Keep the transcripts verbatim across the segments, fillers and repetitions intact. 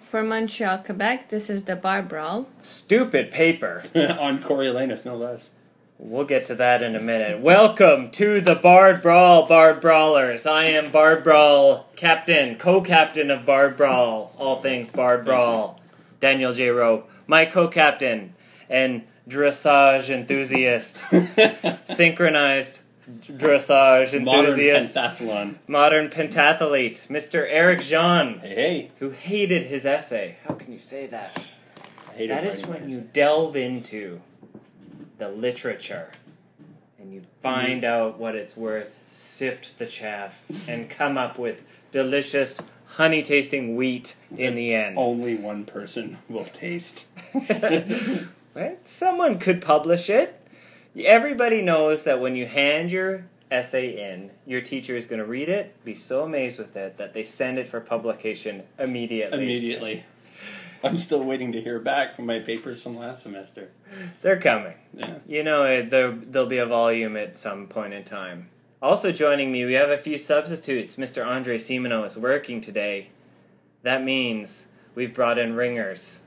from Montreal, Quebec. This is the Bar Brawl. Stupid paper. On Coriolanus, no less. We'll get to that in a minute. Welcome to the Bard Brawl, Bard Brawlers. I am Bard Brawl Captain, co-captain of Bard Brawl, all things Bard Brawl, Daniel J. Rowe. My co-captain and dressage enthusiast, synchronized dressage enthusiast, modern pentathlon, modern pentathlete, Mister Eric Jean, hey, hey, who hated his essay. How can you say that? I hated That is writing when this. you delve into the literature and you find out what it's worth, sift the chaff, and come up with delicious, honey-tasting wheat in the end. Only one person will taste. Right? Someone could publish it. Everybody knows that when you hand your essay in, your teacher is going to read it, be so amazed with it, that they send it for publication immediately. Immediately. I'm still waiting to hear back from my papers from last semester. They're coming. Yeah. You know, it- there, there'll be a volume at some point in time. Also joining me, we have a few substitutes. Mister Andre Simoneau is working today. That means we've brought in ringers.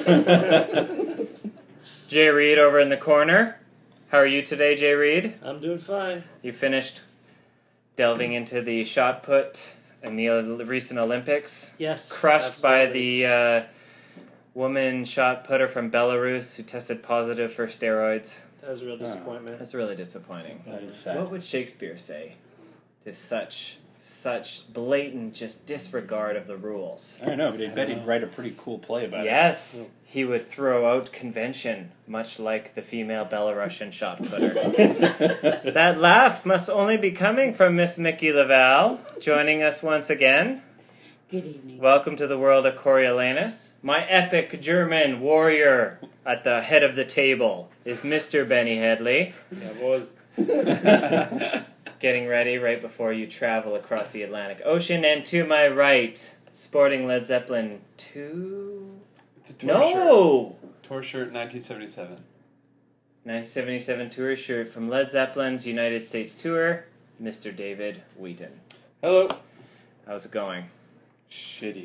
Jay Reed over in the corner. How are you today, Jay Reed? I'm doing fine. You finished delving into the shot put in the uh, recent Olympics? Yes. Crushed by absolutely. the uh, woman shot putter from Belarus who tested positive for steroids. That was a real disappointment. That's really disappointing. That is sad. What would Shakespeare say to such such blatant just disregard of the rules? I don't know, but I bet he'd write a pretty cool play about Yes, he would throw out convention, much like the female Belarusian shot putter. it. That laugh must only be coming from Miss Mickey Laval, joining us once again. Good evening. Welcome to the world of Coriolanus. My epic German warrior at the head of the table is Mister Benny Headley. Yeah, Getting ready right before you travel across the Atlantic Ocean. And to my right, sporting Led Zeppelin two... It's a tour No! shirt. Tour shirt, nineteen seventy-seven. nineteen seventy-seven tour shirt from Led Zeppelin's United States tour, Mister David Wheaton. Hello. How's it going? Shitty.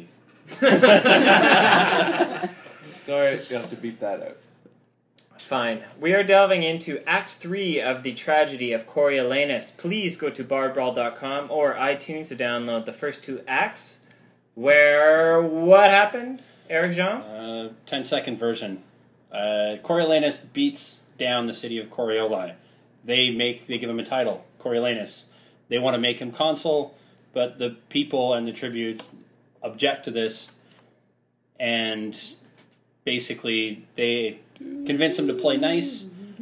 Sorry, you have to beat that out. Fine. We are delving into Act three of the tragedy of Coriolanus. Please go to bard brawl dot com or iTunes to download the first two acts. Where what happened, Eric Jean? Uh, ten second version. Uh, Coriolanus beats down the city of Corioli. They make they give him a title, Coriolanus. They want to make him consul, but the people and the tribunes object to this, and basically they convince him to play nice.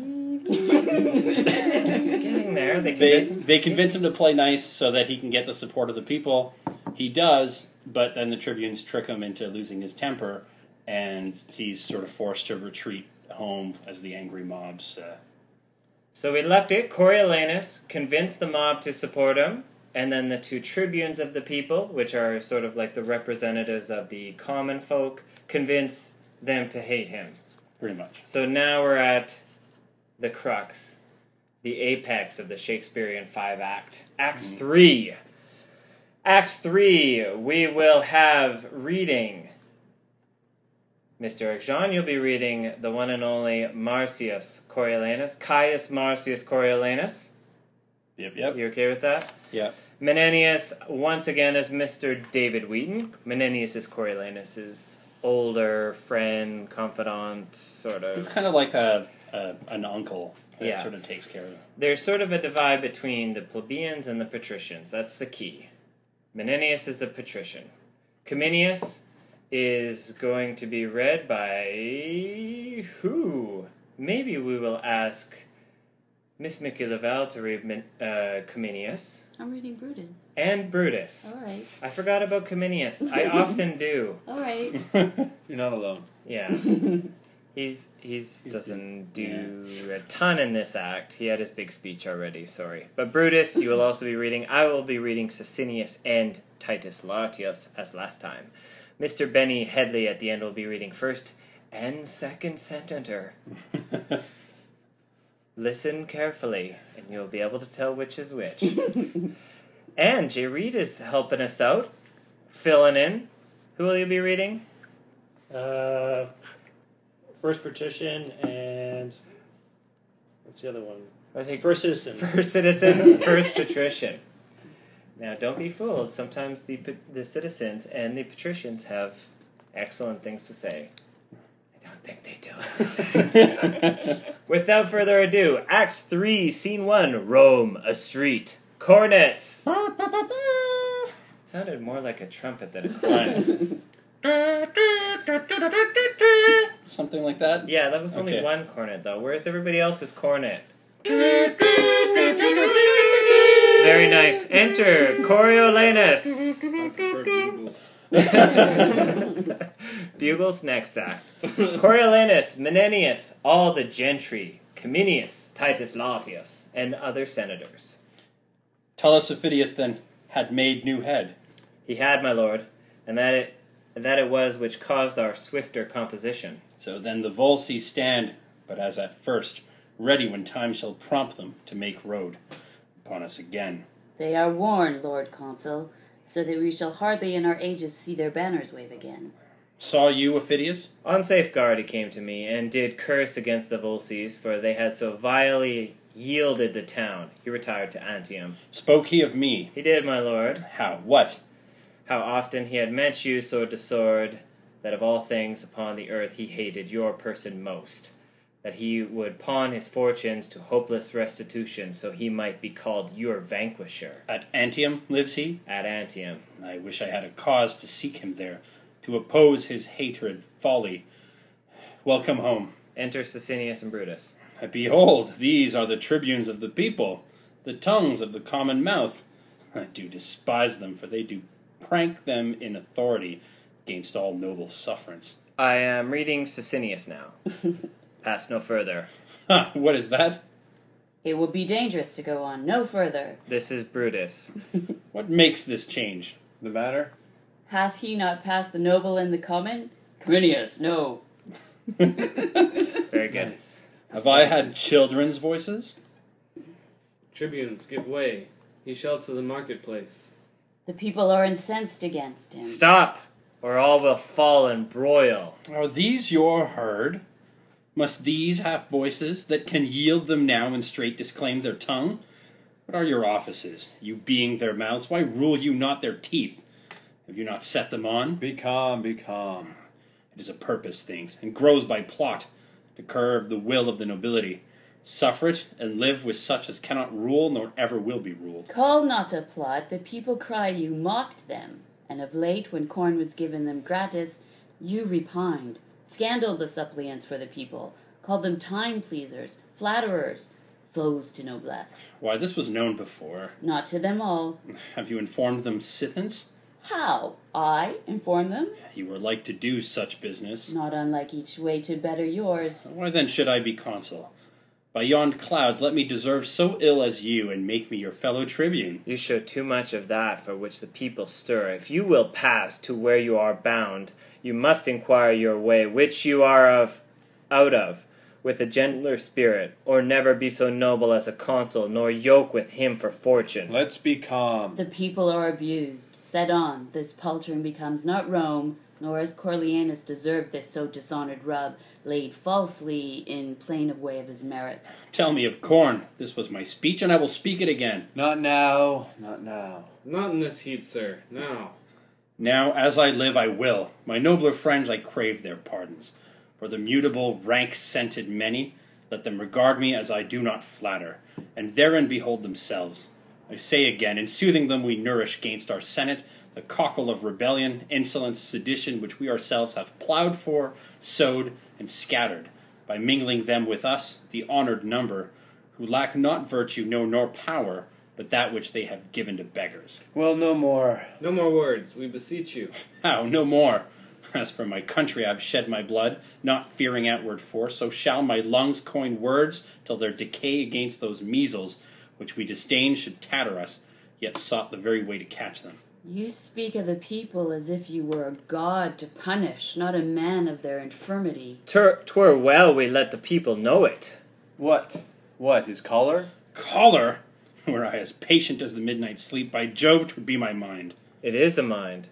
It's getting there. They They convince him. they convince him to play nice so that he can get the support of the people. He does, but then the tribunes trick him into losing his temper, and he's sort of forced to retreat home as the angry mobs. Uh, So we left it. Coriolanus convinced the mob to support him, and then the two tribunes of the people, which are sort of like the representatives of the common folk, convince them to hate him. pretty much. So now we're at the crux, the apex of the Shakespearean five-act. Act Mm-hmm. three. Act three, we will have reading. Mister Eric Jean, you'll be reading the one and only Marcius Coriolanus, Caius Marcius Coriolanus. Yep, yep. You okay with that? Yep. Menenius, once again, as Mister David Wheaton. Menenius is Coriolanus' older friend, confidant, sort It's of. kind of like a, a an uncle that Yeah. sort of takes care of him. There's sort of a divide between the plebeians and the patricians. That's the key. Menenius is a patrician. Cominius is going to be read by who? Maybe we will ask Miss Mickey Laval to read Min- uh, Cominius I'm reading Brutus. and Brutus. All right. I forgot about Cominius. I often do. All right. You're not alone. Yeah. He's he's He's doesn't do a ton in this act. He had his big speech already, sorry. But Brutus, you will also be reading. I will be reading Sicinius and Titus Lartius as last time. Mister Benny Headley at the end will be reading first and second cententer. Listen carefully, and you'll be able to tell which is which. And Jay Reed is helping us out, filling in. Who will you be reading? Uh, first petition and what's the other one? I think First citizen. First citizen, first patrician. Now, don't be fooled. Sometimes the pa- the citizens and the patricians have excellent things to say. I don't think they do in this act. Without further ado, Act Three, Scene One: Rome, a street. Cornets. It sounded more like a trumpet than a cornet. Something like that? Yeah, that was only Okay. one cornet though. Where's everybody else's cornet? Very nice. Enter Coriolanus. I prefer bugles. Bugles next act. Coriolanus, Menenius, all the gentry, Cominius, Titus Latius, and other senators. Tell us Aufidius then had made new head. He had, my lord, and that it and that it was which caused our swifter composition. So then the Volsi stand, but as at first, ready when time shall prompt them to make road upon us again. They are warned, Lord Consul, so that we shall hardly in our ages see their banners wave again. Saw you, Aufidius? On safeguard he came to me, and did curse against the Volsces, for they had so vilely yielded the town. He retired to Antium. Spoke he of me? He did, my lord. How? What? How often he had met you sword to sword, that of all things upon the earth he hated your person most, that he would pawn his fortunes to hopeless restitution, so he might be called your vanquisher. At Antium lives he? At Antium. I wish I had a cause to seek him there, to oppose his hatred folly. Welcome home. Enter Sicinius and Brutus. Behold, these are the tribunes of the people, the tongues of the common mouth. I do despise them, for they do prank them in authority against all noble sufferance. I am reading Sicinius now. Pass no further. Ha! What is that? It would be dangerous to go on no further. This is Brutus. What makes this change? The matter? Hath he not passed the noble and the common? Cominius, no. Very good. Have I had children's voices? Tribunes, give way. He shall to the marketplace. The people are incensed against him. Stop, or all will fall and broil. Are these your herd? Must these have voices that can yield them now and straight disclaim their tongue? What are your offices? You being their mouths, why rule you not their teeth? Have you not set them on? Be calm, be calm. It is a purpose, things, and grows by plot, to curb the will of the nobility. Suffer it, and live with such as cannot rule, nor ever will be ruled. Call not a plot, the people cry you mocked them. And of late, when corn was given them gratis, you repined, scandaled the suppliants for the people, called them time-pleasers, flatterers, foes to noblesse. Why, this was known before. Not to them all. Have you informed them, Scythians? How? I inform them? You were like to do such business. Not unlike each way to better yours. Why then should I be consul? By yond clouds, let me deserve so ill as you, and make me your fellow tribune. You show too much of that for which the people stir. If you will pass to where you are bound, you must inquire your way, which you are of out of, with a gentler spirit, or never be so noble as a consul, nor yoke with him for fortune. Let's be calm. The people are abused. Set on, this paltering becomes not Rome, nor as Coriolanus deserved this so dishonored rub, laid falsely in plain of way of his merit. Tell me of corn. This was my speech, and I will speak it again. Not now, not now. Not in this heat, sir. Now. Now, as I live, I will. My nobler friends, I crave their pardons. For the mutable, rank-scented many, let them regard me as I do not flatter, and therein behold themselves. I say again, in soothing them we nourish gainst our senate the cockle of rebellion, insolence, sedition, which we ourselves have ploughed for, sowed, and scattered, by mingling them with us, the honoured number, who lack not virtue, no, nor power, but that which they have given to beggars. Well, no more. No more words, we beseech you. How, no more. As for my country, I have shed my blood, not fearing outward force, so shall my lungs coin words till their decay against those measles, which we disdain should tatter us, yet sought the very way to catch them. You speak of the people as if you were a god to punish, not a man of their infirmity. Tur- twere well we let the people know it. What? What, his collar? Collar? Were I as patient as the midnight sleep, by Jove, 'twould be my mind. It is a mind.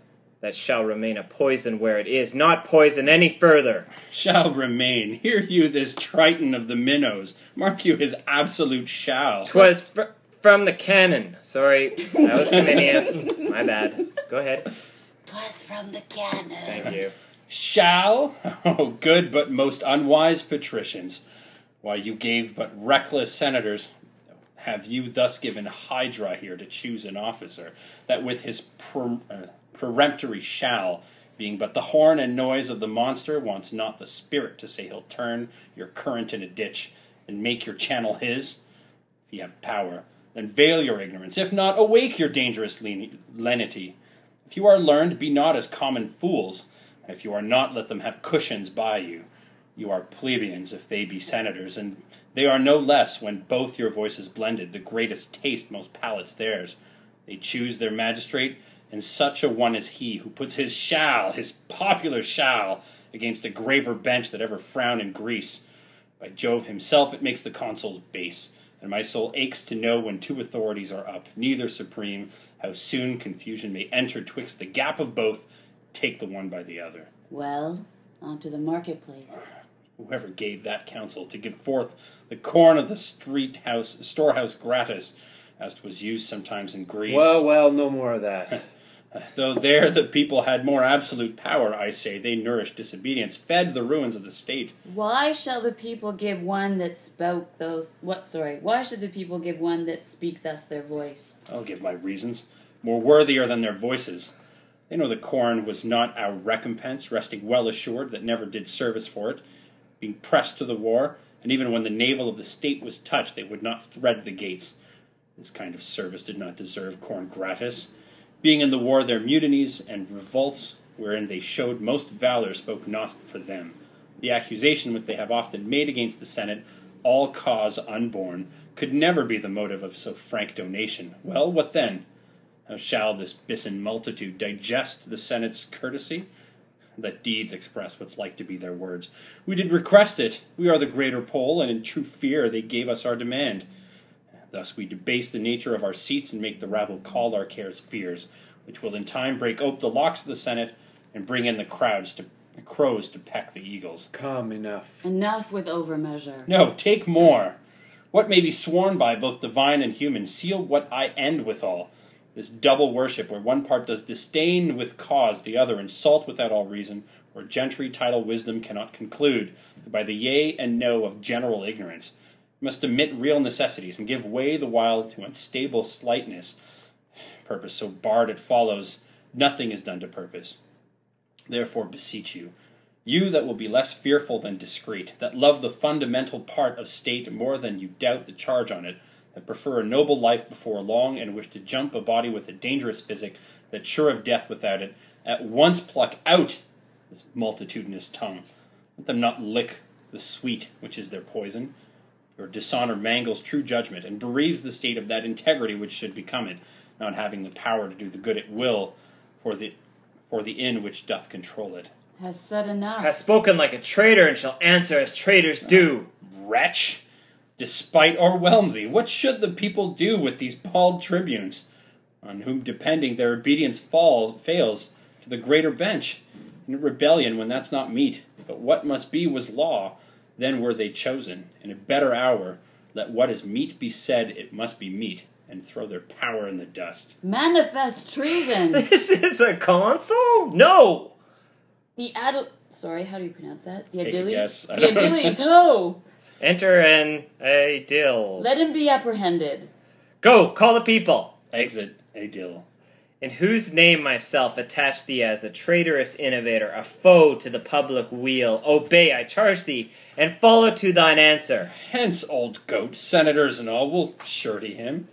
that shall remain a poison where it is not poison any further. Shall remain. Hear you this Triton of the minnows. Mark you his absolute shall. 'Twas fr- from the cannon. Sorry, that was Cominius. My bad. Go ahead. 'Twas from the cannon. Thank you. Shall? Oh, good but most unwise patricians. Why, you gave but reckless senators. Have you thus given Hydra here to choose an officer, that with his per, uh, peremptory shall, being but the horn and noise of the monster, wants not the spirit to say he'll turn your current in a ditch, and make your channel his? If ye have power, then veil your ignorance. If not, awake your dangerous len- lenity. If you are learned, be not as common fools. And if you are not, let them have cushions by you. You are plebeians if they be senators, and they are no less when both your voices blended, the greatest taste most palates theirs. They choose their magistrate, and such a one as he, who puts his shall, his popular shall, against a graver bench that ever frowned in Greece. By Jove himself it makes the consuls base, and my soul aches to know when two authorities are up, neither supreme, how soon confusion may enter twixt the gap of both, take the one by the other. Well, on to the marketplace. Whoever gave that counsel to give forth the corn of the street house, storehouse gratis, as 'twas used sometimes in Greece. Well, well, no more of that. Though there the people had more absolute power, I say, they nourished disobedience, fed the ruins of the state. Why shall the people give one that spoke those... What, sorry. Why should the people give one that speak thus their voice? I'll give my reasons, more worthier than their voices. They know the corn was not our recompense, resting well assured that never did service for it, being pressed to the war, and even when the navel of the state was touched, they would not thread the gates. This kind of service did not deserve corn gratis. Being in the war, their mutinies and revolts, wherein they showed most valor, spoke not for them. The accusation which they have often made against the Senate, all cause unborn, could never be the motive of so frank donation. Well, what then? How shall this Bisan multitude digest the Senate's courtesy? Let deeds express what's like to be their words. We did request it. We are the greater poll, and in true fear they gave us our demand. Thus we debase the nature of our seats and make the rabble call our cares fears, which will in time break ope the locks of the Senate and bring in the crowds to the crows to peck the eagles. Come, enough. Enough with overmeasure. No, take more. What may be sworn by, both divine and human, seal what I end withal. This double worship, where one part does disdain with cause, the other insult without all reason, where gentry, title, wisdom cannot conclude, by the yea and no of general ignorance, must omit real necessities, and give way the while to unstable slightness. Purpose so barred it follows, nothing is done to purpose. Therefore beseech you, you that will be less fearful than discreet, that love the fundamental part of state more than you doubt the charge on it, that prefer a noble life before long, and wish to jump a body with a dangerous physic, that sure of death without it, at once pluck out this multitudinous tongue. Let them not lick the sweet, which is their poison. Your dishonor mangles true judgment, and bereaves the state of that integrity which should become it, not having the power to do the good it will, for the for the inn which doth control it. Has said enough. Has spoken like a traitor, and shall answer as traitors do. Wretch! Despite o'erwhelm thee, what should the people do with these bald tribunes, on whom depending their obedience falls fails to the greater bench? In rebellion, when that's not meet, but what must be was law, then were they chosen. In a better hour, let what is meet be said, it must be meet, and throw their power in the dust. Manifest treason. This is a consul? No! The Adel... Sorry, how do you pronounce that? The Take a Adiles? guess. I The don't know. Adiles, ho! Enter an a dill. Let him be apprehended. Go, call the people. Exit a dill. In whose name myself attach thee as a traitorous innovator, a foe to the public weal. Obey, I charge thee, and follow to thine answer. Hence, old goat, senators and all will surety him.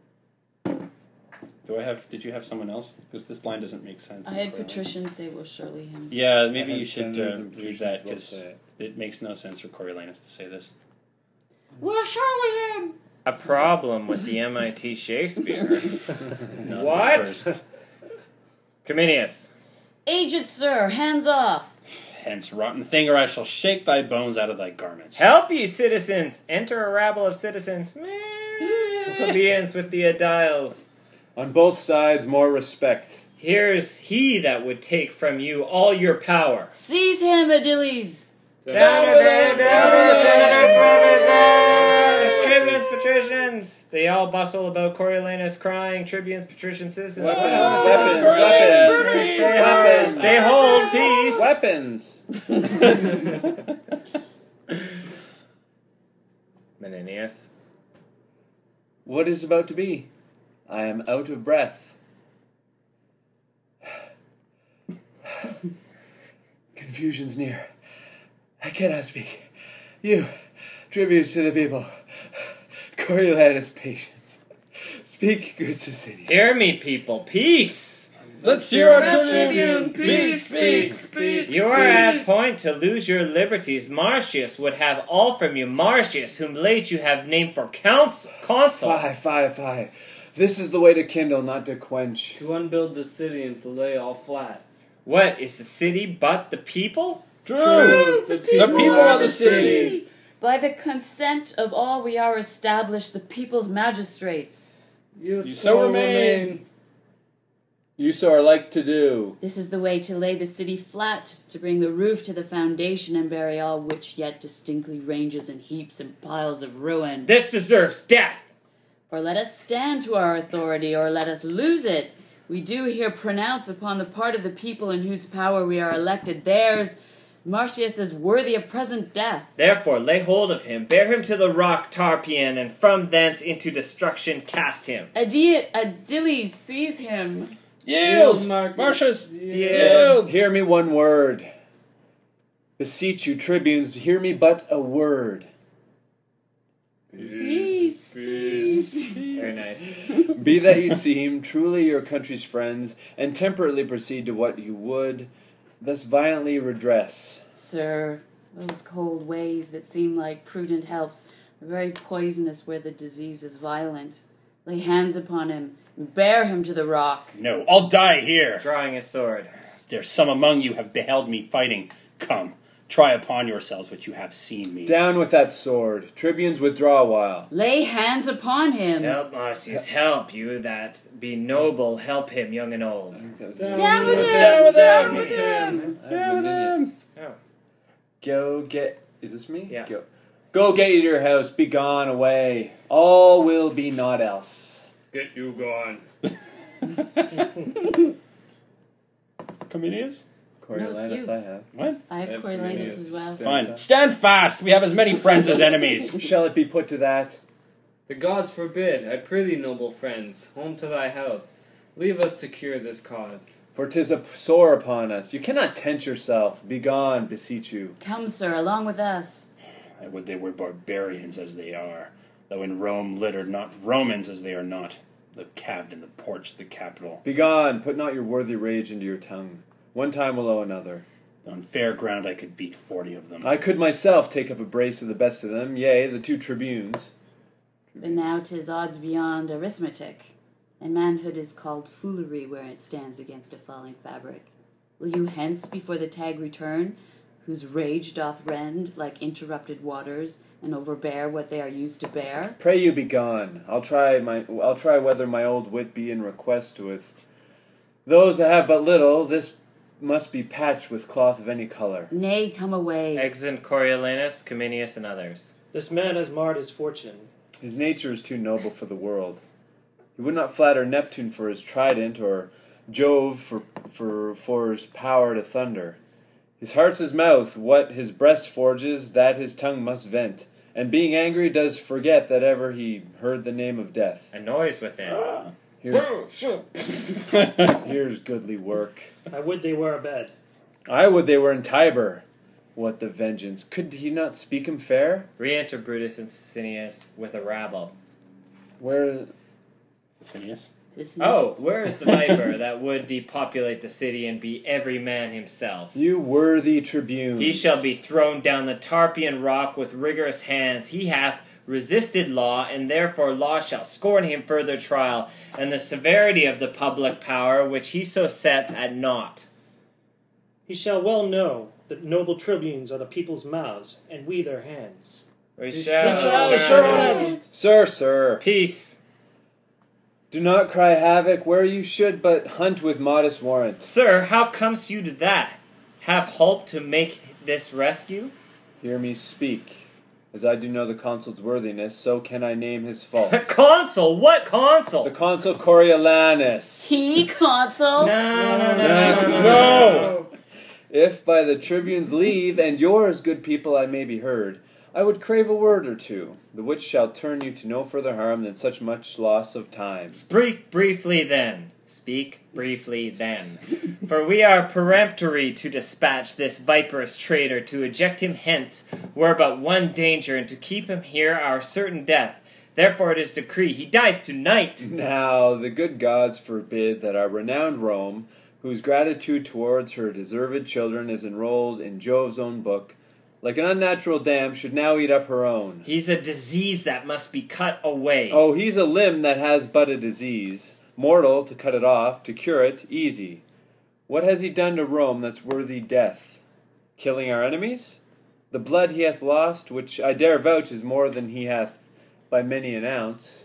Do I have? Did you have someone else? Because this line doesn't make sense. I had patricians say, well, surely him. Yeah, maybe I you had should senators uh, and read that, patricians because both say it. it makes no sense for Coriolanus to say this. Well, surely him. A problem with the M I T Shakespeare. Not What? the first. Cominius. Aged sir, hands off. Hence, rotten thing, or I shall shake thy bones out of thy garments. Help ye, citizens! Enter a rabble of citizens. Meh. Plebeians with the Adiles. On both sides, more respect. Here's he that would take from you all your power. Seize him, Adiles! Down with it! Down with it! Senators, tribunes, patricians! They all bustle about Coriolanus, crying, tribunes, patricians, citizens. Weapons, weapons, Stay hard, stay hold, peace. Weapons! Menenius. What is about to be? I am out of breath. Confusion's near. I cannot speak. You, tributes to the people. Coriolanus, patience. Speak, good Sicinians. Hear me, people, peace! Let's hear our Tribune, tribune. peace, speak, speak, You are at point to lose your liberties. Marcius would have all from you. Marcius, whom late you have named for counsel, consul. Fie, fie, fie. This is the way to kindle, not to quench. To unbuild the city and to lay all flat. What, is the city but the people? True. The The people are the city. By the consent of all we are established the people's magistrates. You, so remain. You so are like to do. This is the way to lay the city flat, to bring the roof to the foundation and bury all which yet distinctly ranges in heaps and piles of ruin. This deserves death! Or let us stand to our authority, or let us lose it. We do here pronounce upon the part of the people in whose power we are elected theirs. Marcius is worthy of present death. Therefore lay hold of him, bear him to the rock Tarpeian, and from thence into destruction cast him. Adi- Adiles, seize him. Yield, Marcus. Marcius. Yield. Hear me one word. Beseech you, tribunes, hear me but a word. Peace. Very nice. Be that you seem truly your country's friends, and temperately proceed to what you would, thus violently redress. Sir, those cold ways that seem like prudent helps are very poisonous where the disease is violent. Lay hands upon him, and bear him to the rock. No, I'll die here. Drawing his sword. There's some among you have beheld me fighting. Come, try upon yourselves what you have seen me. Down with that sword. Tribunes, withdraw a while. Lay hands upon him. Help, Marcius, help you that be noble, help him, young and old. Down with him. Down with Down him. with him. Down with him. Oh. Go get... Is this me? Yeah. Go, Go get you to your house. Be gone away. All will be naught else. Get you gone. Comedians? Coriolanus, you. I have. What? I have Coriolanus as well. Fine. Stand fast. We have as many friends as enemies. Shall it be put to that? The gods forbid, I prithee, noble friends, home to thy house. Leave us to cure this cause. For 'tis a sore upon us. You cannot tent yourself. Be gone, beseech you. Come, sir, along with us. I would they were barbarians as they are, though in Rome littered not Romans as they are not, though calved in the porch of the Capitol. Be gone. Put not your worthy rage into your tongue. One time will owe another. On fair ground I could beat forty of them. I could myself take up a brace of the best of them, yea, the two tribunes. But now 'tis odds beyond arithmetic, and manhood is called foolery where it stands against a falling fabric. Will you hence before the tag return, whose rage doth rend like interrupted waters, and overbear what they are used to bear? Pray you be gone. I'll try my. I'll try whether my old wit be in request with those that have but little. This must be patched with cloth of any color. Nay, come away. Exeunt Coriolanus, Cominius, and others. This man has marred his fortune. His nature is too noble for the world. He would not flatter Neptune for his trident, or Jove for for for his power to thunder. His heart's his mouth, what his breast forges, that his tongue must vent. And being angry does forget that ever he heard the name of death. A noise within. Here's, here's goodly work. I would they were abed. I would they were in Tiber. What the vengeance! Could he not speak him fair? Re-enter Brutus and Sicinius with a rabble. Where... Phineas? This Oh, news. where is the viper that would depopulate the city and be every man himself? You worthy tribunes. He shall be thrown down the Tarpeian rock with rigorous hands. He hath resisted law, and therefore law shall scorn him further trial, and the severity of the public power which he so sets at naught. He shall well know that noble tribunes are the people's mouths, and we their hands. We We shall, shall Sure on it. Sir, sir. Peace. Do not cry havoc where you should but hunt with modest warrant. Sir, how comes you to that? Have halt to make this rescue? Hear me speak. As I do know the consul's worthiness, so can I name his faults. Consul? What consul? The consul Coriolanus. He consul. No, no, no, no, no, no. No! If by the tribune's leave, and yours, good people, I may be heard, I would crave a word or two, the which shall turn you to no further harm than such much loss of time. Speak briefly then. Speak briefly then. For we are peremptory to dispatch this viperous traitor, to eject him hence were but one danger, and to keep him here our certain death. Therefore it is decree he dies tonight. Now the good gods forbid that our renowned Rome, whose gratitude towards her deserved children is enrolled in Jove's own book, like an unnatural dam, should now eat up her own. He's a disease that must be cut away. Oh, he's a limb that has but a disease. Mortal, to cut it off, to cure it, easy. What has he done to Rome that's worthy death? Killing our enemies? The blood he hath lost, which I dare vouch is more than he hath by many an ounce.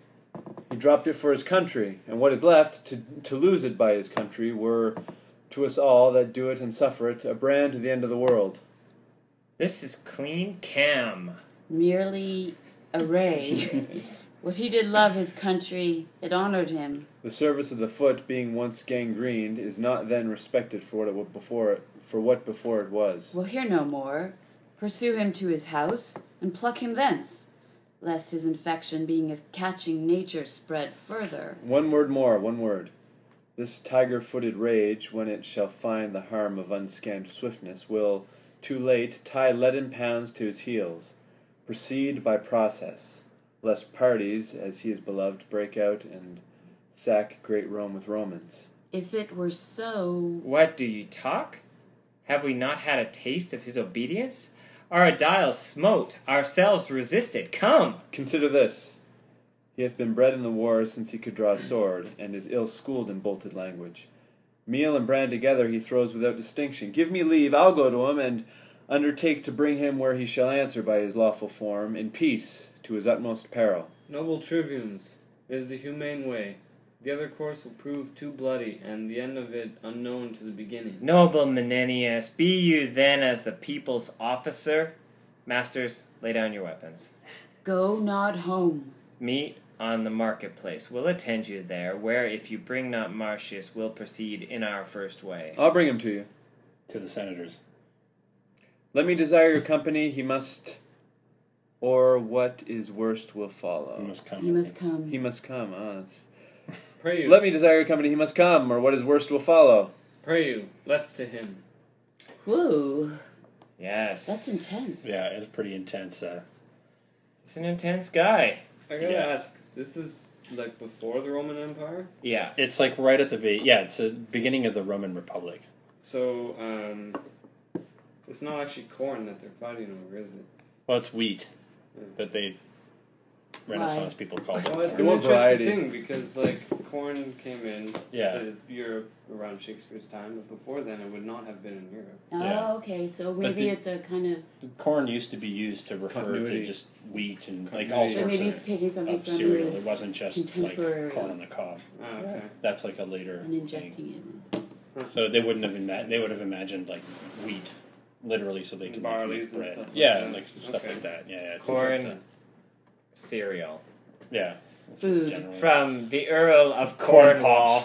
He dropped it for his country, and what is left, to, to lose it by his country, were, to us all that do it and suffer it, a brand to the end of the world. This is clean cam. Merely array. What he did love his country, it honored him. The service of the foot, being once gangrened, is not then respected for what it was before it, for what before it was. We'll hear no more. Pursue him to his house, and pluck him thence, lest his infection, being of catching nature, spread further. One word more, one word. This tiger-footed rage, when it shall find the harm of unscanned swiftness, will, too late, tie leaden pounds to his heels. Proceed by process, lest parties, as he is beloved, break out and sack great Rome with Romans. If it were so... What do you talk? Have we not had a taste of his obedience? Our Adiles smote, ourselves resisted. Come! Consider this. He hath been bred in the wars since he could draw a sword, and is ill-schooled in bolted language. Meal and bran together he throws without distinction. Give me leave, I'll go to him, and undertake to bring him where he shall answer by his lawful form, in peace, to his utmost peril. Noble tribunes, it is the humane way. The other course will prove too bloody, and the end of it unknown to the beginning. Noble Menenius, be you then as the people's officer? Masters, lay down your weapons. Go not home. Meet on the marketplace. We'll attend you there, where if you bring not Marcius, we'll proceed in our first way. I'll bring him to you. To the senators. Let me desire your company, he must... Or what is worst will follow. He must come. He must come. He must come, ah. it's- Pray you, Let me desire your company, he must come, or what is worst will follow. pray you, let's to him. Whoa, Yes. that's intense. Yeah, it's pretty intense. Uh, He's an intense guy. I gotta Yeah. ask, this is like before the Roman Empire? Yeah. it's like right at the be- yeah, it's the beginning of the Roman Republic. So, um, it's not actually corn that they're fighting over, is it? Well, it's wheat, but they Renaissance people called it. Well, it's They an want interesting variety. thing because, like, corn came in Yeah. to Europe around Shakespeare's time, but before then it would not have been in Europe. Oh, Yeah. okay, so maybe the- it's a kind of... Corn used to be used to refer Continuity. to just wheat and like Continuity. all So sorts maybe of, he's taking something of from cereal. his It wasn't just like contemporary corn on the cob. Oh, okay. That's like a later and thing. injecting it. So they wouldn't have ima- they would have imagined like wheat, literally, so they could make Barleys and bread. stuff like yeah, that. like stuff Okay. like that. Yeah, yeah, it's Corn interesting. cereal. Yeah, Food. generally. From the Earl of corn Cornwall.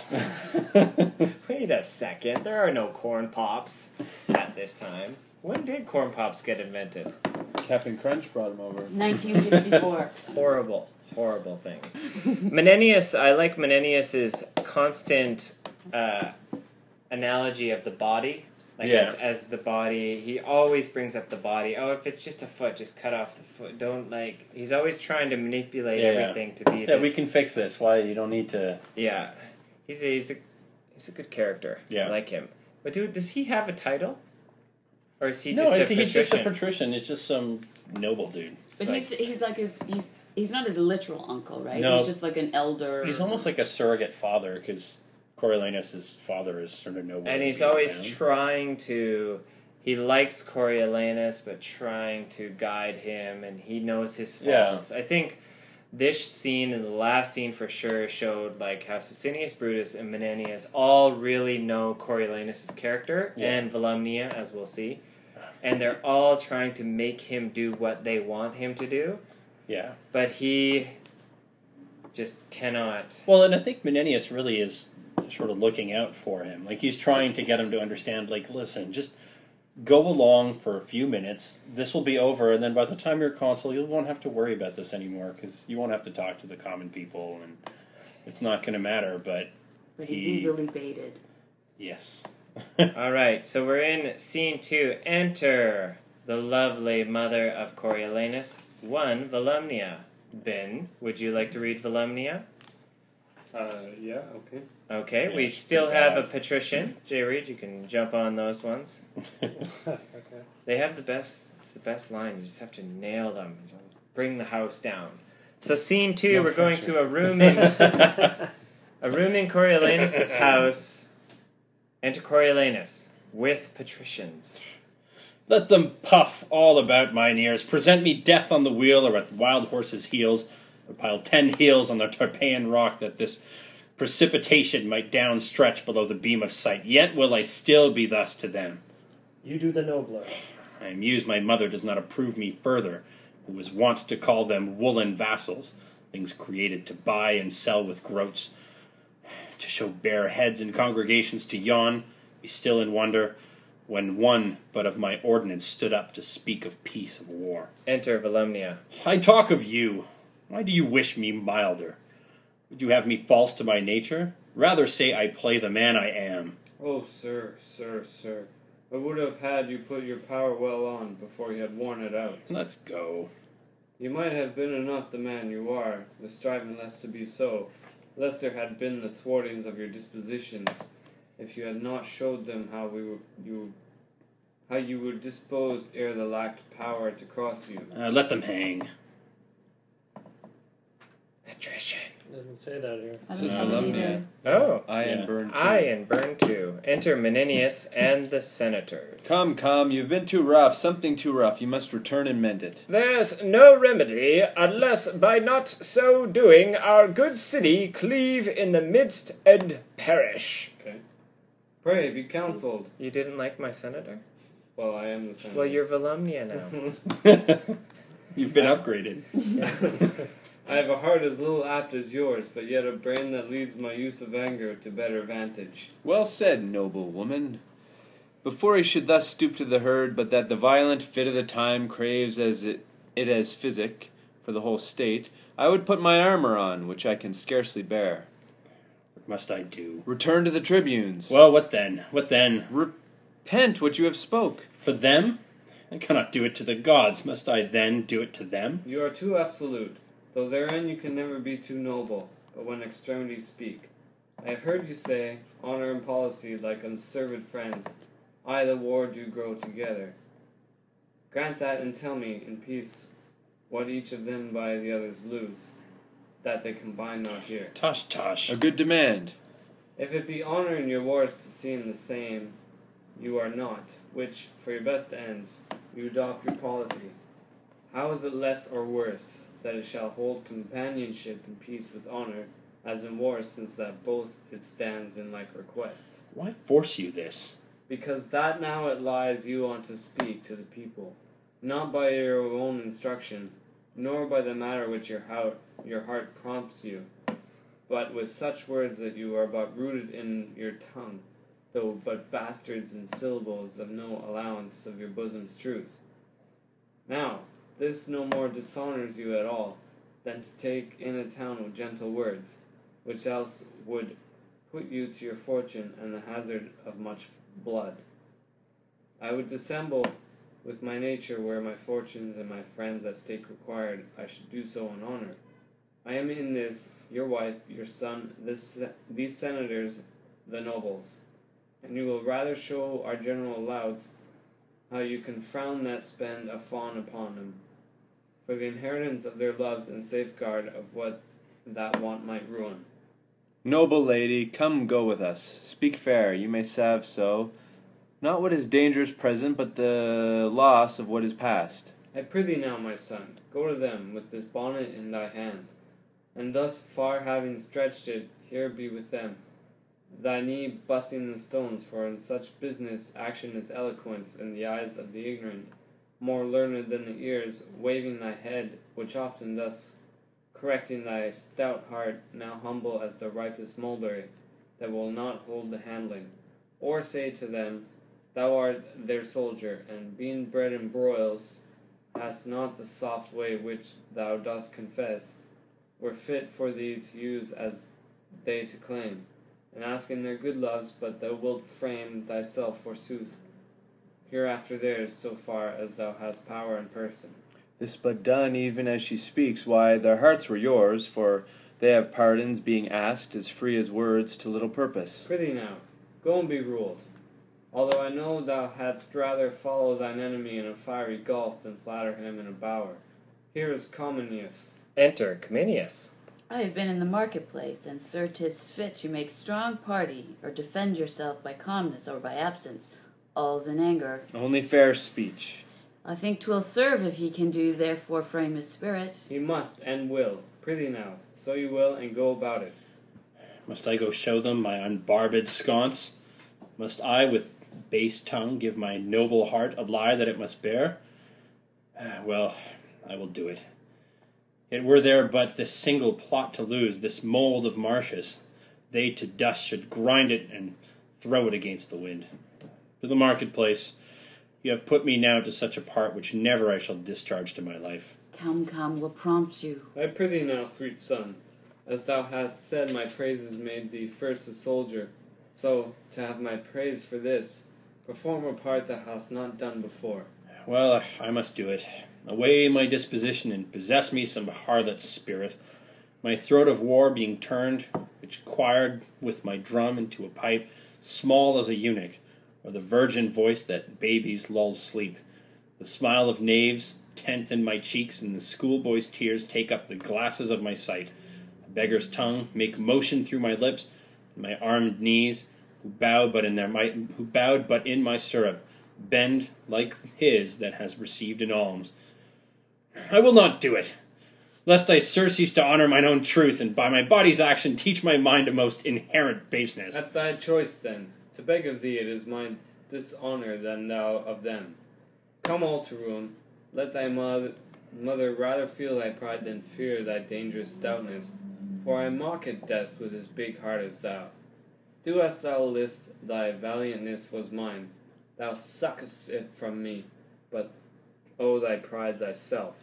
pops. Wait a second. There are no corn pops at this time. When did corn pops get invented? Captain Crunch brought him over. nineteen sixty-four. Horrible, horrible things. Menenius, I like Menenius's constant uh, analogy of the body. Like Yeah. as, as the body, he always brings up the body. Oh, if it's just a foot, just cut off the foot. Don't like. He's always trying to manipulate Yeah, yeah. everything to be. Yeah, this, we can fix this. Why you don't need to? Yeah, he's a, he's a he's a good character. Yeah. I like him. But dude, does he have a title? Or is he no, just I a think he's just a patrician? patrician. It's just some noble dude. It's But like- he's he's like his he's he's not his literal uncle, right? No. He's just like an elder. He's almost like a surrogate father because Coriolanus' father is sort of noble. and he's being always found. trying to. He likes Coriolanus, but trying to guide him, and he knows his Yeah. faults. I think this scene and the last scene for sure showed like how Sicinius Brutus and Menenius all really know Coriolanus' character Yeah. and Volumnia, as we'll see. And they're all trying to make him do what they want him to do, Yeah. but he just cannot. Well, and I think Menenius really is sort of looking out for him. Like, he's trying to get him to understand, like, listen, just go along for a few minutes. This will be over, and then by the time you're consul, you won't have to worry about this anymore, because you won't have to talk to the common people, and it's not going to matter, but But he's he- easily baited. yes. All right, so we're in scene two. Enter the lovely mother of Coriolanus, one Volumnia. Ben, would you like to read Volumnia? Uh, yeah, okay. Okay, Yeah, we it's still good have a guys. patrician. J. Reed, you can jump on those ones. Okay. They have the best. It's the best line. You just have to nail them. Just bring the house down. So scene two, No we're going pressure. to a room in a room in Coriolanus' house. Enter Coriolanus with patricians. Let them puff all about mine ears. Present me death on the wheel or at the wild horse's heels, or pile ten heels on the Tarpeian rock that this precipitation might down stretch below the beam of sight. Yet will I still be thus to them. You do the nobler. I am mused my mother does not approve me further, who was wont to call them woolen vassals, things created to buy and sell with groats, to show bare heads in congregations to yawn, be still in wonder, when one but of my ordinance stood up to speak of peace and war. Enter Volumnia. I talk of you. Why do you wish me milder? Would you have me false to my nature? Rather say I play the man I am. Oh, sir, sir, sir. I would have had you put your power well on before you had worn it out. Let's go. You might have been enough the man you are, the striving less to be so, lest there had been the thwartings of your dispositions, if you had not showed them how we were, you, how you were disposed ere the lacked power to cross you. Uh, let them hang. Patrician. It doesn't say that here. I This don't is have it Volumnia. either. Oh. I Yeah. am burned too. I and Burn too. Enter Menenius and the senators. Come, come, you've been too rough, something too rough. You must return and mend it. There's no remedy unless by not so doing our good city cleave in the midst and perish. Okay. Pray, be counselled. You didn't like my senator? Well, I am the senator. Well, you're Volumnia now. You've been upgraded. I have a heart as little apt as yours, but yet a brain that leads my use of anger to better vantage. Well said, noble woman. Before he should thus stoop to the herd, but that the violent fit of the time craves as it, it as physic for the whole state, I would put my armor on, which I can scarcely bear. What must I do? Return to the tribunes. Well, what then? What then? Repent what you have spoke. For them? I cannot do it to the gods. Must I then do it to them? You are too absolute, though therein you can never be too noble, but when extremities speak. I have heard you say, honor and policy like unserved friends, I the war do grow together. Grant that and tell me, in peace, what each of them by the others lose, that they combine not here. Tosh, tosh. A good demand. If it be honor in your wars to seem the same, you are not, which, for your best ends, you adopt your policy. How is it less or worse, that it shall hold companionship and peace with honor, as in war, since that both it stands in like request? Why force you this? Because that now it lies you on to speak to the people, not by your own instruction, nor by the matter which your heart, your heart prompts you, but with such words that you are but rooted in your tongue, though but bastards and syllables of no allowance of your bosom's truth. Now, this no more dishonors you at all, than to take in a town with gentle words, which else would put you to your fortune and the hazard of much blood. I would dissemble with my nature where my fortunes and my friends at stake required I should do so in honor. I am in this, your wife, your son, this, these senators, the nobles, and you will rather show our general louts how you can frown that spend a fawn upon them, for the inheritance of their loves and safeguard of what that want might ruin. Noble lady, come go with us. Speak fair, you may salve so. Not what is dangerous present, but the loss of what is past. I prithee now, my son, go to them with this bonnet in thy hand, and thus far having stretched it, here be with them. Thy knee busting the stones, for in such business action is eloquence in the eyes of the ignorant, more learned than the ears, waving thy head, which often thus correcting thy stout heart, now humble as the ripest mulberry, that will not hold the handling. Or say to them, thou art their soldier, and being bred in broils, hast not the soft way which thou dost confess, were fit for thee to use as they to claim, and asking their good loves, but thou wilt frame thyself forsooth, hereafter theirs, so far as thou hast power in person. This but done even as she speaks, why, their hearts were yours, for they have pardons being asked as free as words to little purpose. Prithee now, go and be ruled. Although I know thou hadst rather follow thine enemy in a fiery gulf than flatter him in a bower. Here is Cominius. Enter Cominius. I have been in the marketplace, and sir, 'tis fit you make strong party, or defend yourself by calmness or by absence. All's in anger. Only fair speech. I think 'twill serve if he can do, therefore frame his spirit. He must and will. Prithee now, so you will, and go about it. Must I go show them my unbarbed sconce? Must I, with base tongue, give my noble heart a lie that it must bear? Ah, well, I will do it. It were there but this single plot to lose, this mould of marshes, they to dust should grind it and throw it against the wind. To the marketplace, you have put me now to such a part which never I shall discharge to my life. Come, come, will prompt you. I prithee now, sweet son, as thou hast said my praises made thee first a soldier, so, to have my praise for this, perform a part thou hast not done before. Well, I must do it. Away my disposition, and possess me some harlot spirit. My throat of war being turned, which quired with my drum into a pipe, small as a eunuch, or the virgin voice that babies lulls sleep. The smile of knaves tent in my cheeks, and the schoolboy's tears take up the glasses of my sight. A beggar's tongue make motion through my lips, and my armed knees, who bowed but in their might, who bowed but in my stirrup, bend like his that has received an alms. I will not do it, lest I surcease to honor mine own truth, and by my body's action teach my mind a most inherent baseness. At thy choice, then, to beg of thee it is my dishonour than thou of them. Come all to ruin, let thy mother, mother rather feel thy pride than fear thy dangerous stoutness, for I mock at death with as big heart as thou. Do as thou list, thy valiantness was mine, thou suckest it from me, but owe thy pride thyself.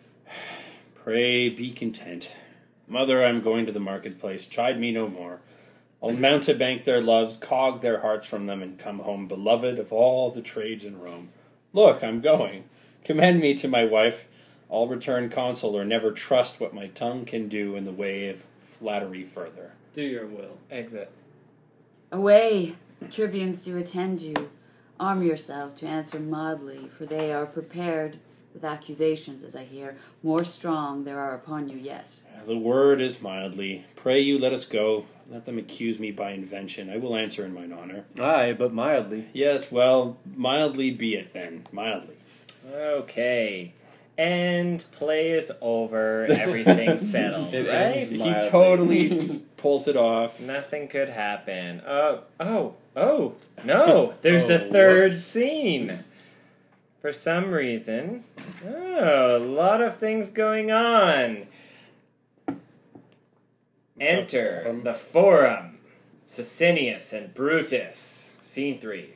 Pray be content. Mother, I am going to the marketplace. Chide me no more. I'll mountebank their loves, cog their hearts from them, and come home beloved of all the trades in Rome. Look, I'm going. Commend me to my wife. I'll return consul, or never trust what my tongue can do in the way of flattery further. Do your will. Exit. Away, the tribunes do attend you. Arm yourself to answer mildly, for they are prepared with accusations, as I hear. More strong there are upon you yet. The word is mildly. Pray you let us go. Let them accuse me by invention. I will answer in mine honor. Aye, but mildly. Yes, well, mildly be it then. Mildly. Okay. And play is over. Everything's settled, It right? ends He mildly. totally pulls it off. Nothing could happen. Oh, oh, oh, no. There's a Oh, third whoops. scene. For some reason. Oh, a lot of things going on. Enter forum. the forum. Sicinius and Brutus. Scene three.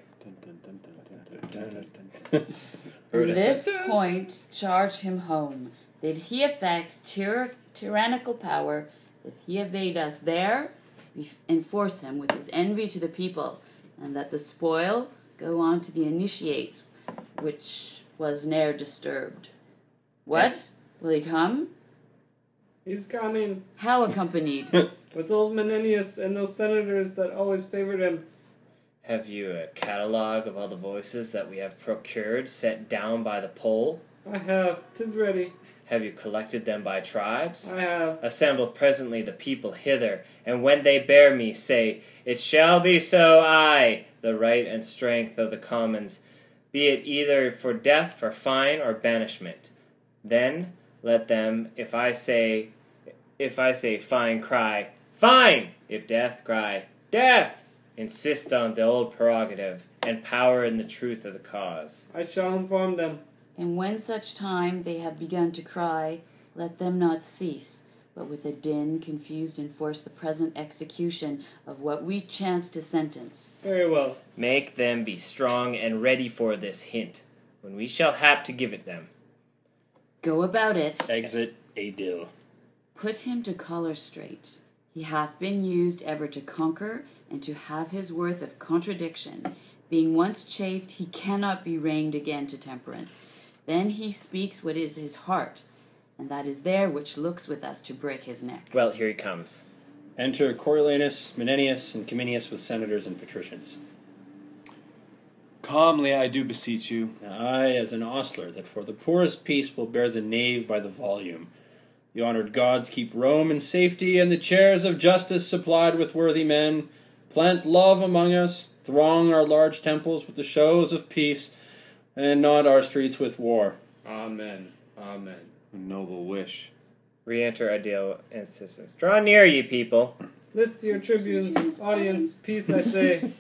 From Brutus. this point, charge him home, that he affects tyr- tyrannical power. If he evade us there, we enforce him with his envy to the people, and that the spoil go on to the initiates, which was ne'er disturbed. What? Yes. Will he come? He's coming, How accompanied? with old Menenius and those senators that always favored him. Have you a catalogue of all the voices that we have procured, set down by the poll? I have, 'tis ready. Have you collected them by tribes? I have. Assemble presently the people hither, and when they bear me, say, It shall be so, aye, the right and strength of the commons, be it either for death, for fine, or banishment. Then let them, if I say, If I say fine, cry fine. If death, cry death. Insist on the old prerogative, and power in the truth of the cause. I shall inform them. And when such time they have begun to cry, let them not cease, but with a din confused enforce the present execution of what we chance to sentence. Very well. Make them be strong and ready for this hint, when we shall hap to give it them. Go about it. Exit Adil. Put him to collar straight. He hath been used ever to conquer, and to have his worth of contradiction. Being once chafed, he cannot be reined again to temperance. Then he speaks what is his heart, and that is there which looks with us to break his neck. Well, here he comes. Enter Coriolanus, Menenius, and Cominius with senators and patricians. Calmly, I do beseech you. I, as an ostler, that for the poorest piece will bear the knave by the volume. The honored gods keep Rome in safety, and the chairs of justice supplied with worthy men. Plant love among us, throng our large temples with the shows of peace, and not our streets with war. Amen. Amen. A noble wish. Re-enter Adil and citizens. Draw near, ye people. List your tribunes, audience, peace, I say.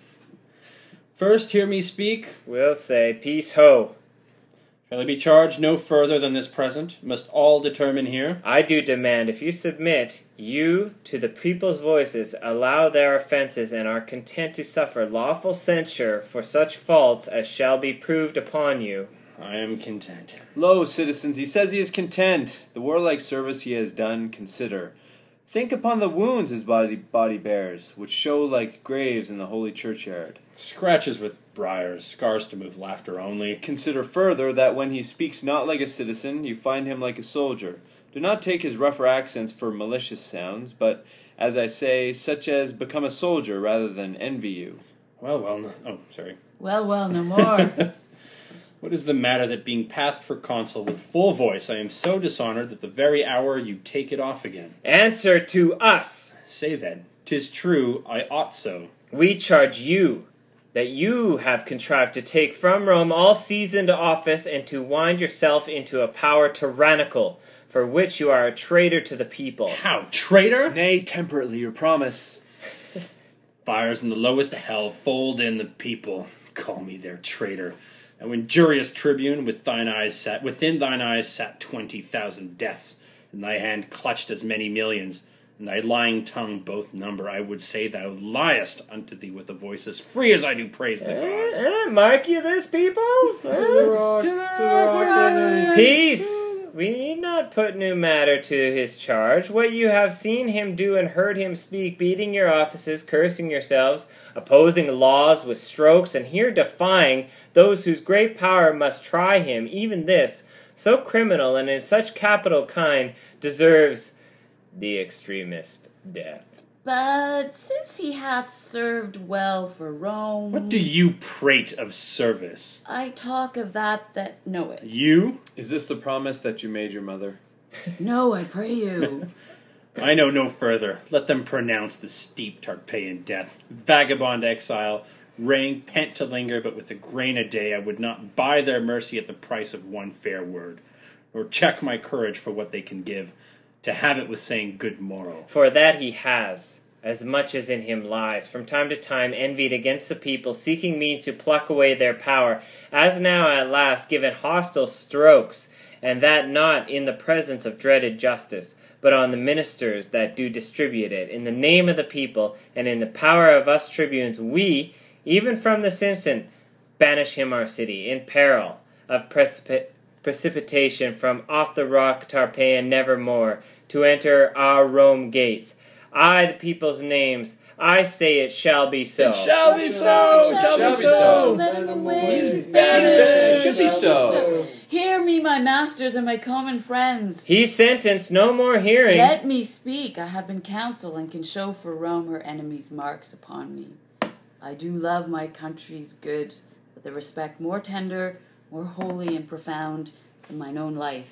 First hear me speak. We'll say, peace ho. Shall I be charged no further than this present? Must all determine here? I do demand, if you submit, you, to the people's voices, allow their offences, and are content to suffer lawful censure for such faults as shall be proved upon you. I am content. Lo, citizens, he says he is content. The warlike service he has done, consider. Think upon the wounds his body, body bears, which show like graves in the holy churchyard. Scratches with briars, scars to move laughter only. Consider further that when he speaks not like a citizen, you find him like a soldier. Do not take his rougher accents for malicious sounds, but, as I say, such as become a soldier rather than envy you. Well, well, no. Oh, sorry. Well, well, no more. What is the matter that being passed for consul with full voice, I am so dishonored that the very hour you take it off again? Answer to us. Say then, 'tis true, I ought so. We charge you, that you have contrived to take from Rome all seasoned office, and to wind yourself into a power tyrannical, for which you are a traitor to the people. How, traitor? Nay, temperately, your promise. Fires in the lowest hell fold in the people. Call me their traitor. Now, injurious tribune, with thine eyes sat, within thine eyes sat twenty thousand deaths, and thy hand clutched as many millions, and thy lying tongue both number. I would say thou liest unto thee with a voice as free as I do praise the gods. Eh, eh, mark you this, people? To the rock, to the rock, then. Peace! We need not put new matter to his charge. What you have seen him do and heard him speak, beating your offices, cursing yourselves, opposing laws with strokes, and here defying those whose great power must try him, even this, so criminal and in such capital kind, deserves the extremest death. But since he hath served well for Rome, What do you prate of service? I talk of that that know it. You? Is this the promise that you made your mother? No, I pray you. I know no further. Let them pronounce the steep Tarpeian death. Vagabond exile, rank pent to linger, but with a grain a day I would not buy their mercy at the price of one fair word, nor check my courage for what they can give, to have it with saying good morrow. For that he has, as much as in him lies, from time to time envied against the people, seeking means to pluck away their power, as now at last given hostile strokes, and that not in the presence of dreaded justice, but on the ministers that do distribute it. In the name of the people, and in the power of us tribunes, we, even from this instant, banish him our city, in peril of precipi- precipitation from off the rock Tarpeian nevermore, to enter our Rome gates. I, the people's names, I say it shall be so. It shall be so! It shall be so! Let him away. He's He's banished. banished. It should be so. Hear me, my masters and my common friends. He sentenced no more hearing. Let me speak. I have been counsel and can show for Rome her enemies' marks upon me. I do love my country's good, but the respect more tender, more holy and profound than mine own life.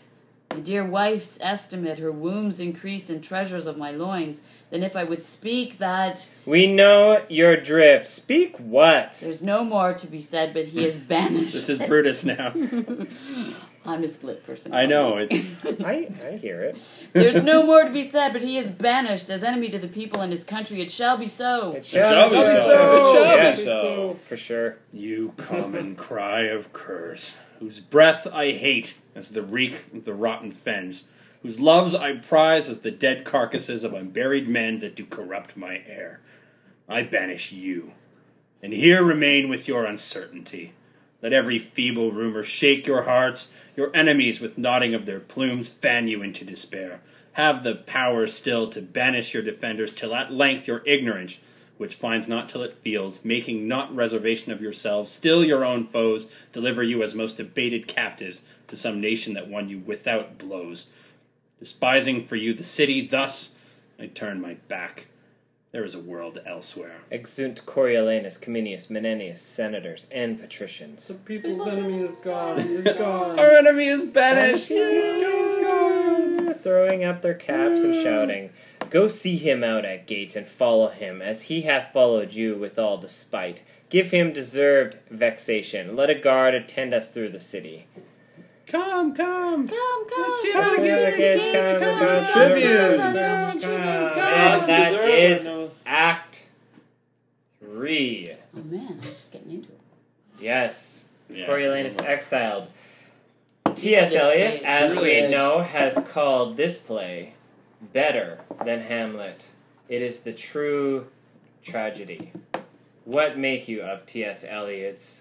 My dear wife's estimate, her wombs increase in treasures of my loins, than if I would speak that We know your drift. Speak what? there's no more to be said, but he is banished. This is Brutus now. I'm a split person. I know. It's I, I hear it. There's no more to be said, but he is banished as enemy to the people and his country. It shall be so. It shall shall be be so. so. It shall be Yes, so. for sure. you common cry of curs, whose breath I hate as the reek of the rotten fens, whose loves I prize as the dead carcasses of unburied men that do corrupt my air. I banish you, and here remain with your uncertainty. Let every feeble rumor shake your hearts. Your enemies, with nodding of their plumes, fan you into despair. Have the power still to banish your defenders, till at length your ignorance, which finds not till it feels, making not reservation of yourselves, still your own foes, deliver you as most abated captives to some nation that won you without blows. Despising for you the city, thus I turn my back. There is a world elsewhere. Exunt Coriolanus, Cominius, Menenius, senators, and patricians. The people's enemy is gone. Is gone. Our enemy is banished! Throwing up their caps and shouting, Go see him out at gates, and follow him, as he hath followed you with all despite. Give him deserved vexation. Let a guard attend us through the city. Come, come! Come, come, Let's see come, how come, the come, kids come, come, come, come, come, tribute. come, come, come, And come. that Deserve is or no? Act three. Oh man, I'm just getting into it. Yes. Yeah. Coriolanus exiled. T S. Eliot, as we Really? know, has called this play better than Hamlet. It is the true tragedy. What make you of T S. Eliot's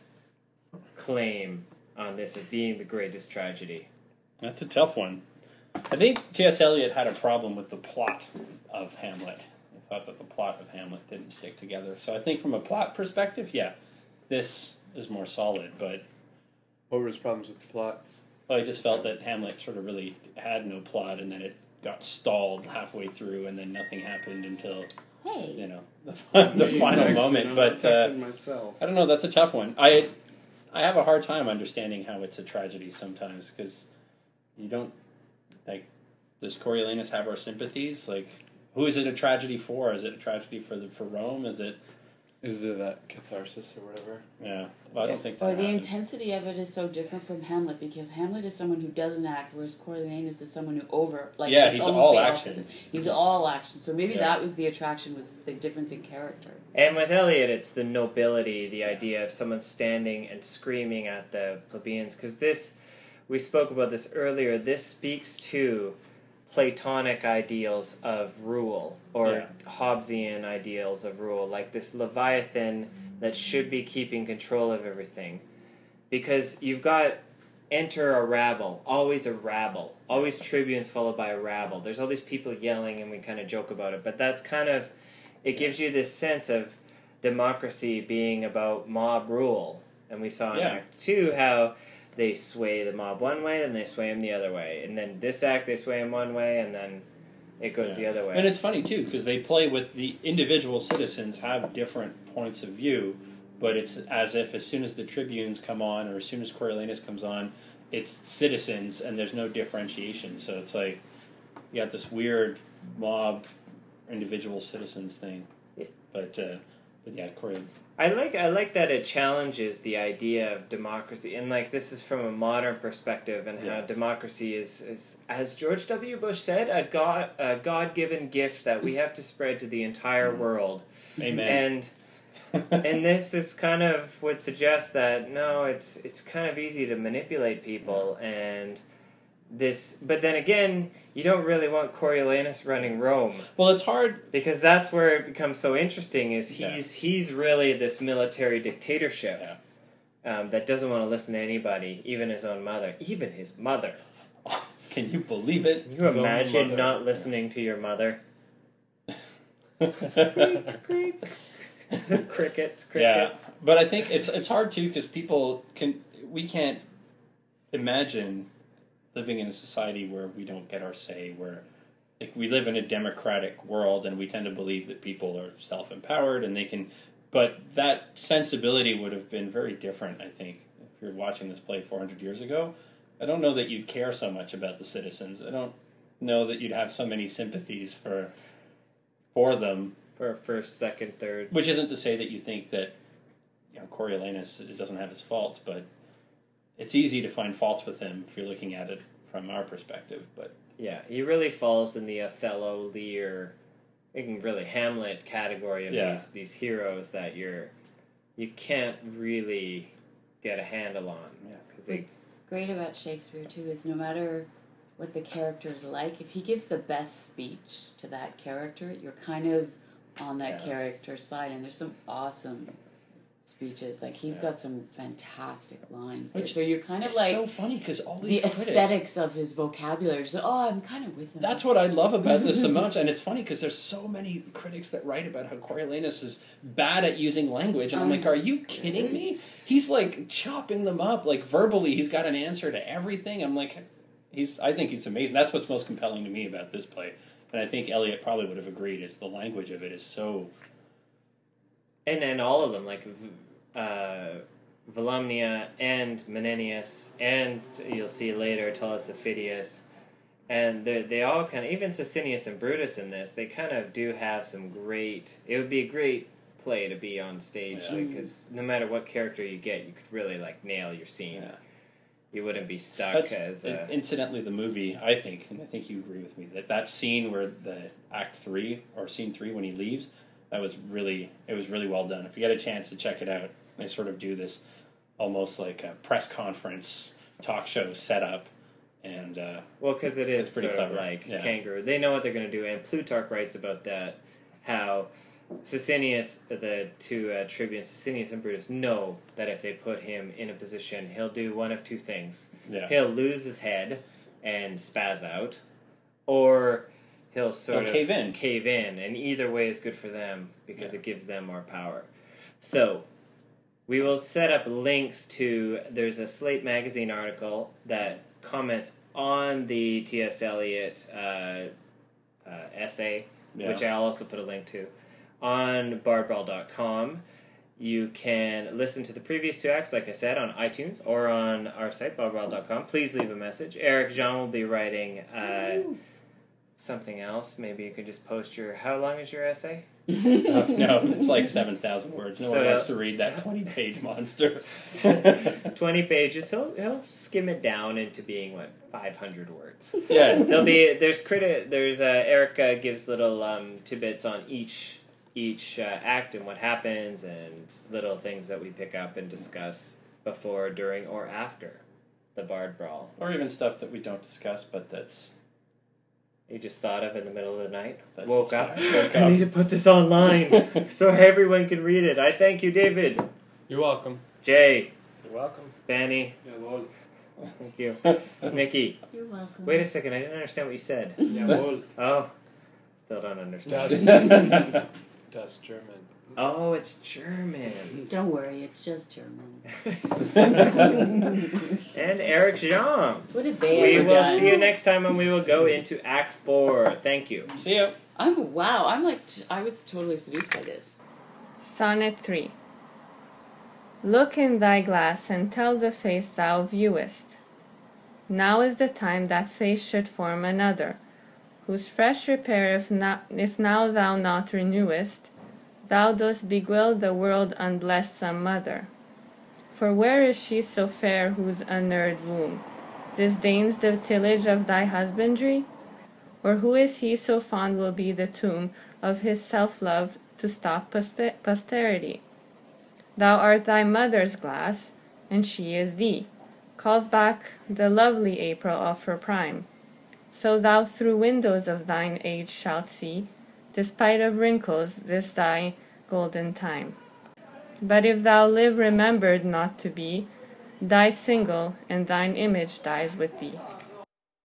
claim on this as being the greatest tragedy? That's a tough one. I think T S. Eliot had a problem with the plot of Hamlet. I thought that the plot of Hamlet didn't stick together. So I think from a plot perspective, yeah, this is more solid. But What were his problems with the plot? well, I just felt that Hamlet sort of really had no plot, and then it got stalled halfway through, and then nothing happened until Hey. you know the, the final Texted, moment. I'm But uh, texting myself. I don't know. That's a tough one. I I have a hard time understanding how it's a tragedy sometimes because you don't like. Does Coriolanus have our sympathies? Like, who is it a tragedy for? Is it a tragedy for the for Rome? Is it? Is there that catharsis or whatever? Yeah. Well, I don't think. Or That the happens. intensity of it is so different from Hamlet because Hamlet is someone who doesn't act, whereas Coriolanus is someone who over like Yeah, it's he's almost all the action. opposite. He's all action. So maybe Yeah. that was the attraction, was the difference in character. And with Eliot, it's the nobility, the idea of someone standing and screaming at the plebeians. Because this, we spoke about this earlier, this speaks to Platonic ideals of rule, or Yeah. Hobbesian ideals of rule, like this Leviathan that should be keeping control of everything. Because you've got enter a rabble, always a rabble, always tribunes followed by a rabble. There's all these people yelling, and we kind of joke about it, but that's kind of, it gives you this sense of democracy being about mob rule. And we saw in Yeah. Act Two how they sway the mob one way, and they sway him the other way. And then this act, they sway him one way, and then it goes Yeah. the other way. And it's funny too because they play with the individual citizens have different points of view, but it's as if as soon as the tribunes come on or as soon as Coriolanus comes on, it's citizens and there's no differentiation. So it's like you got this weird mob individual citizens thing. But uh, but yeah, Coriolanus. I like I like that it challenges the idea of democracy, and like this is from a modern perspective, and how Yeah. democracy is, is, as George W. Bush said, a god a God given gift that we have to spread to the entire world. Amen. And and this is kind of would suggest that no, it's it's kind of easy to manipulate people, and this. But then again, you don't really want Coriolanus running Rome. Well, it's hard. Because that's where it becomes so interesting. Is Yeah. he's he's really this military dictatorship Yeah. um, that doesn't want to listen to anybody, even his own mother, even his mother. Can you believe it? Can you His own imagine mother. not listening to your mother? Crickets, crickets. Yeah, but I think it's it's hard too because people can we can't imagine living in a society where we don't get our say, where like we live in a democratic world and we tend to believe that people are self-empowered and they can, but that sensibility would have been very different. I think if you're watching this play four hundred years ago, I don't know that you'd care so much about the citizens. I don't know that you'd have so many sympathies for for them. For first, second, third. Which isn't to say that you think that, you know, Coriolanus doesn't have his faults, but it's easy to find faults with him if you're looking at it from our perspective. But yeah, he really falls in the Othello, Lear, even really Hamlet category of Yeah. these these heroes that you're you can't really get a handle on. Yeah. 'Cause they, What's great about Shakespeare too is no matter what the character's like, if he gives the best speech to that character, you're kind of on that Yeah. character's side. And there's some awesome speeches. Like he's Yeah. got some fantastic lines. There. Which So you're kind of it's like so funny because all the these critics, aesthetics of his vocabulary. So, oh, I'm kind of with him. That's what I love about this so much, and it's funny because there's so many critics that write about how Coriolanus is bad at using language, and I'm like, are you kidding me? He's like chopping them up, like verbally. He's got an answer to everything. I'm like, he's. I think he's amazing. That's what's most compelling to me about this play, and I think Eliot probably would have agreed. Is the language of it is so. and and all of them like uh, Volumnia and Menenius, and you'll see later Tullus Aufidius, and they they all kind of, even Sicinius and Brutus in this, they kind of do have some great. It would be a great play to be on stage, Yeah. because no matter what character you get, you could really like nail your scene. Yeah. You wouldn't be stuck That's, as a, incidentally, the movie, I think, and I think you agree with me, that that scene where the Act three, or Scene three when he leaves, that was really, it was really well done. If you get a chance to check it out, they sort of do this almost like a press conference talk show setup, and uh, well, because it is It's pretty sort of clever, like yeah. Kangaroo. They know what they're going to do, and Plutarch writes about that, how Sicinius, the two uh, tribunes, Sicinius and Brutus, know that if they put him in a position, he'll do one of two things. yeah. He'll lose his head and spaz out, or he'll sort He'll of cave in. cave in, and either way is good for them because Yeah. it gives them more power. So, we will set up links to, there's a Slate magazine article that comments on the T S. Eliot uh, uh, essay, Yeah. which I'll also put a link to, on bard brawl dot com. You can listen to the previous two acts, like I said, on iTunes or on our site, bard brawl dot com. Please leave a message. Eric Jean will be writing uh, something else. Maybe you could just post your... How long is your essay? Uh, no, it's like seven thousand words. No So, one wants uh, to read that twenty-page monster. twenty pages. He'll, he'll skim it down into being, what, five hundred words. Yeah. There'll be... There's criti- There's... Uh, Eric uh, gives little um, tidbits on each... each uh, act and what happens, and little things that we pick up and discuss before, during, or after the Bard Brawl. Or even stuff that we don't discuss, but that's... You just thought of in the middle of the night, That's woke up, inspired. Woke I up. need to put this online so everyone can read it. I thank you, David. You're welcome. Jay, You're welcome. Benny, Yeah, well, thank you. Mickey, You're welcome. wait a second, I didn't understand what you said. yeah, well. Oh, still don't understand. Das, das German. Oh, it's German. Don't worry, it's just German. And Eric Jean. What have they We ever will done? see you next time when we will go into Act Four. Thank you. See ya. I'm wow. I'm like I was totally seduced by this. Sonnet three. Look in thy glass and tell the face thou viewest. Now is the time that face should form another, whose fresh repair if, not, if now thou not renewest, thou dost beguile the world unblessed some mother. For where is she so fair whose unnurred womb disdains the tillage of thy husbandry? Or who is he so fond will be the tomb of his self-love to stop pospe- posterity? Thou art thy mother's glass, and she is thee, calls back the lovely April of her prime. So thou through windows of thine age shalt see, despite of wrinkles, this thy golden time. But if thou live remembered not to be, die single, and thine image dies with thee.